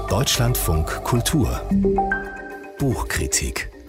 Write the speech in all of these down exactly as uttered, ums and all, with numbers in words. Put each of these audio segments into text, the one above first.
Deutschlandfunk Kultur Buchkritik.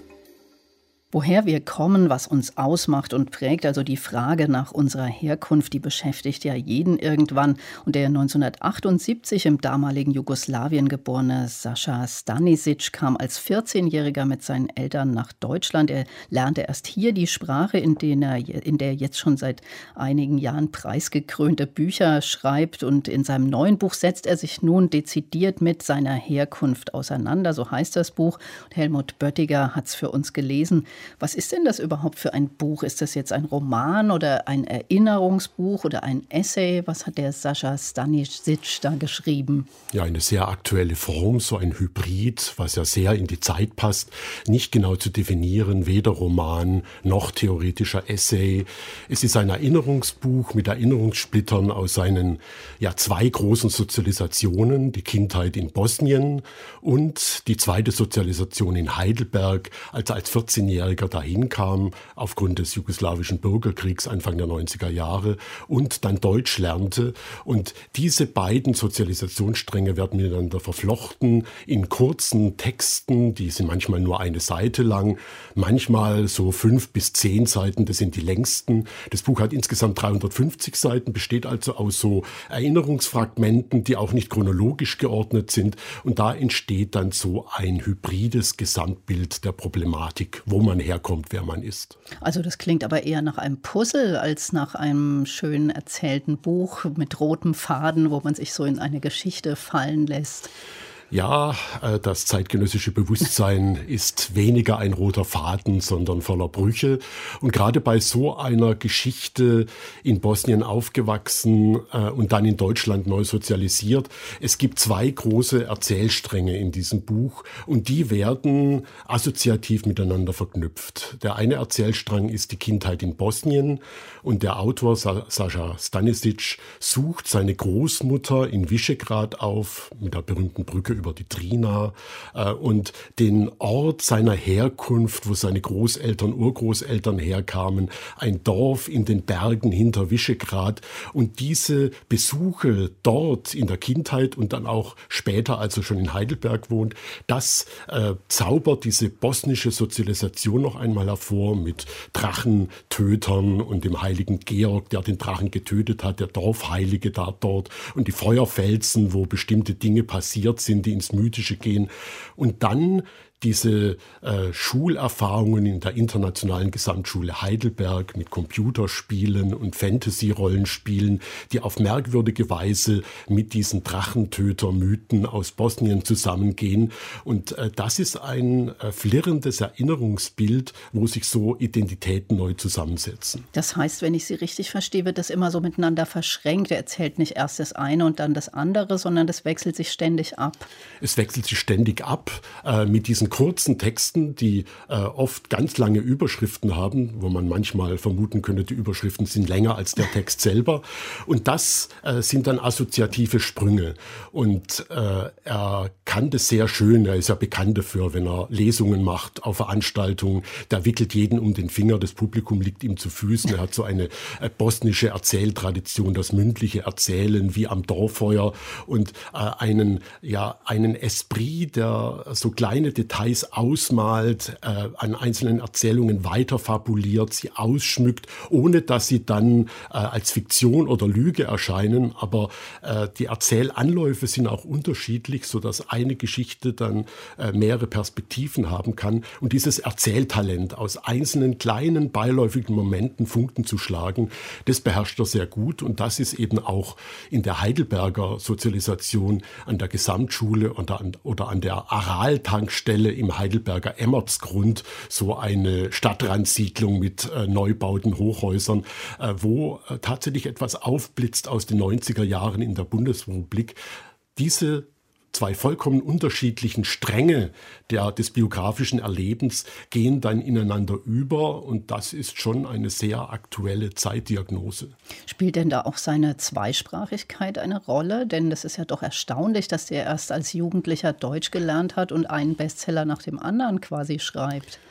Woher wir kommen, was uns ausmacht und prägt, also die Frage nach unserer Herkunft, die beschäftigt ja jeden irgendwann. Und der neunzehnhundertachtundsiebzig im damaligen Jugoslawien geborene Sascha Stanisic kam als vierzehnjähriger mit seinen Eltern nach Deutschland. Er lernte erst hier die Sprache, in, den er, in der er jetzt schon seit einigen Jahren preisgekrönte Bücher schreibt. Und in seinem neuen Buch setzt er sich nun dezidiert mit seiner Herkunft auseinander. So heißt das Buch. Und Helmut Böttiger hat es für uns gelesen. Was ist denn das überhaupt für ein Buch? Ist das jetzt ein Roman oder ein Erinnerungsbuch oder ein Essay? Was hat der Sascha Stanisic da geschrieben? Ja, eine sehr aktuelle Form, so ein Hybrid, was ja sehr in die Zeit passt. Nicht genau zu definieren, weder Roman noch theoretischer Essay. Es ist ein Erinnerungsbuch mit Erinnerungssplittern aus seinen ja, zwei großen Sozialisationen, die Kindheit in Bosnien und die zweite Sozialisation in Heidelberg, als er als vierzehnjähriger dahin kam, aufgrund des jugoslawischen Bürgerkriegs Anfang der neunziger Jahre und dann Deutsch lernte. Und diese beiden Sozialisationsstränge werden miteinander verflochten in kurzen Texten, die sind manchmal nur eine Seite lang, manchmal so fünf bis zehn Seiten, das sind die längsten. Das Buch hat insgesamt dreihundertfünfzig Seiten, besteht also aus so Erinnerungsfragmenten, die auch nicht chronologisch geordnet sind. Und da entsteht dann so ein hybrides Gesamtbild der Problematik, wo man herkommt, wer man ist. Also das klingt aber eher nach einem Puzzle als nach einem schön erzählten Buch mit rotem Faden, wo man sich so in eine Geschichte fallen lässt. Ja, das zeitgenössische Bewusstsein ist weniger ein roter Faden, sondern voller Brüche. Und gerade bei so einer Geschichte in Bosnien aufgewachsen und dann in Deutschland neu sozialisiert, es gibt zwei große Erzählstränge in diesem Buch und die werden assoziativ miteinander verknüpft. Der eine Erzählstrang ist die Kindheit in Bosnien und der Autor Sascha Stanisic sucht seine Großmutter in Visegrad auf, mit der berühmten Brücke über die Drina äh, und den Ort seiner Herkunft, wo seine Großeltern, Urgroßeltern herkamen, ein Dorf in den Bergen hinter Visegrad. Und diese Besuche dort in der Kindheit und dann auch später, als er schon in Heidelberg wohnt, das äh, zaubert diese bosnische Sozialisation noch einmal hervor mit Drachentötern und dem heiligen Georg, der den Drachen getötet hat, der Dorfheilige da dort und die Feuerfelsen, wo bestimmte Dinge passiert sind, die ins Mythische gehen. Und dann diese äh, Schulerfahrungen in der internationalen Gesamtschule Heidelberg mit Computerspielen und Fantasy-Rollenspielen, die auf merkwürdige Weise mit diesen Drachentöter-Mythen aus Bosnien zusammengehen. Und äh, das ist ein äh, flirrendes Erinnerungsbild, wo sich so Identitäten neu zusammensetzen. Das heißt, wenn ich Sie richtig verstehe, wird das immer so miteinander verschränkt. Er erzählt nicht erst das eine und dann das andere, sondern das wechselt sich ständig ab. Es wechselt sich ständig ab äh, mit diesen kurzen Texten, die äh, oft ganz lange Überschriften haben, wo man manchmal vermuten könnte, die Überschriften sind länger als der Text selber. Und das äh, sind dann assoziative Sprünge. Und äh, er kann das sehr schön, er ist ja bekannt dafür, wenn er Lesungen macht auf Veranstaltungen, der wickelt jeden um den Finger, das Publikum liegt ihm zu Füßen. Er hat so eine äh, bosnische Erzähltradition, das mündliche Erzählen wie am Dorffeuer und äh, einen, ja, einen Esprit, der so kleine Details ausmalt, äh, an einzelnen Erzählungen weiter fabuliert, sie ausschmückt, ohne dass sie dann äh, als Fiktion oder Lüge erscheinen. Aber äh, die Erzählanläufe sind auch unterschiedlich, sodass eine Geschichte dann äh, mehrere Perspektiven haben kann. Und dieses Erzähltalent, aus einzelnen kleinen beiläufigen Momenten Funken zu schlagen, das beherrscht er sehr gut. Und das ist eben auch in der Heidelberger Sozialisation an der Gesamtschule oder an, oder an der Aral-Tankstelle im Heidelberger Emmertsgrund, so eine Stadtrandsiedlung mit äh, Neubauten, Hochhäusern, äh, wo äh, tatsächlich etwas aufblitzt aus den neunziger Jahren in der Bundesrepublik. Diese zwei vollkommen unterschiedlichen Stränge der, des biografischen Erlebens gehen dann ineinander über und das ist schon eine sehr aktuelle Zeitdiagnose. Spielt denn da auch seine Zweisprachigkeit eine Rolle? Denn das ist ja doch erstaunlich, dass er erst als Jugendlicher Deutsch gelernt hat und einen Bestseller nach dem anderen quasi schreibt.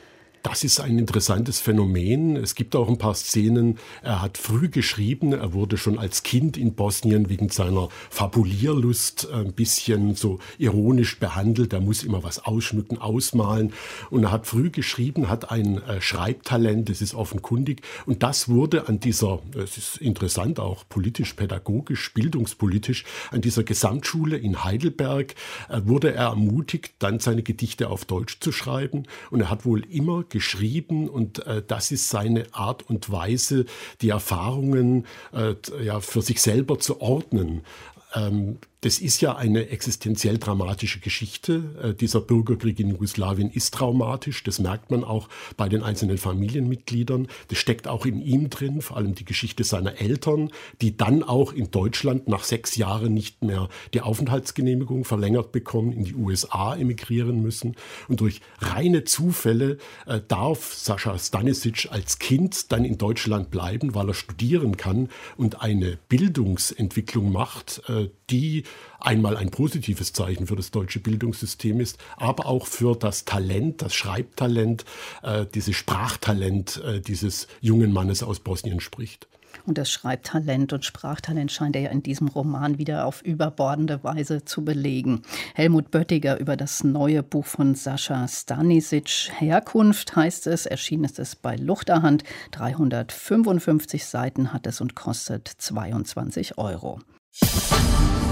Das ist ein interessantes Phänomen. Es gibt auch ein paar Szenen. Er hat früh geschrieben. Er wurde schon als Kind in Bosnien wegen seiner Fabulierlust ein bisschen so ironisch behandelt. Er muss immer was ausschmücken, ausmalen. Und er hat früh geschrieben, hat ein Schreibtalent, das ist offenkundig. Und das wurde an dieser, es ist interessant, auch politisch, pädagogisch, bildungspolitisch, an dieser Gesamtschule in Heidelberg wurde er ermutigt, dann seine Gedichte auf Deutsch zu schreiben. Und er hat wohl immer geschrieben und äh, das ist seine Art und Weise, die Erfahrungen äh, ja, für sich selber zu ordnen. Ähm, Das ist ja eine existenziell dramatische Geschichte. Dieser Bürgerkrieg in Jugoslawien ist traumatisch. Das merkt man auch bei den einzelnen Familienmitgliedern. Das steckt auch in ihm drin, vor allem die Geschichte seiner Eltern, die dann auch in Deutschland nach sechs Jahren nicht mehr die Aufenthaltsgenehmigung verlängert bekommen, in die U S A emigrieren müssen. Und durch reine Zufälle äh, darf Sascha Stanisic als Kind dann in Deutschland bleiben, weil er studieren kann und eine Bildungsentwicklung macht, äh, die einmal ein positives Zeichen für das deutsche Bildungssystem ist, aber auch für das Talent, das Schreibtalent, äh, dieses Sprachtalent äh, dieses jungen Mannes aus Bosnien spricht. Und das Schreibtalent und Sprachtalent scheint er ja in diesem Roman wieder auf überbordende Weise zu belegen. Helmut Böttiger über das neue Buch von Sascha Stanisic, Herkunft heißt es, erschienen ist es bei Luchterhand. dreihundertfünfundfünfzig Seiten hat es und kostet zweiundzwanzig Euro.